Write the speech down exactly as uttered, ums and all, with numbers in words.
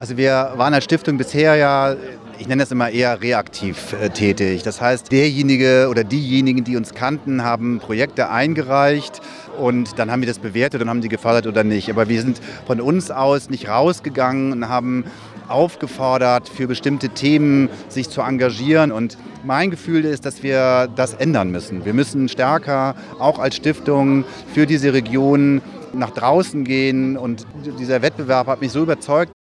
Also wir waren als Stiftung bisher ja, ich nenne das immer eher reaktiv äh, tätig. Das heißt, derjenige oder diejenigen, die uns kannten, haben Projekte eingereicht und dann haben wir das bewertet und haben die gefördert oder nicht. Aber wir sind von uns aus nicht rausgegangen und haben aufgefordert, für bestimmte Themen sich zu engagieren. Und mein Gefühl ist, dass wir das ändern müssen. Wir müssen stärker, auch als Stiftung, für diese Region nach draußen gehen. Und dieser Wettbewerb hat mich so überzeugt,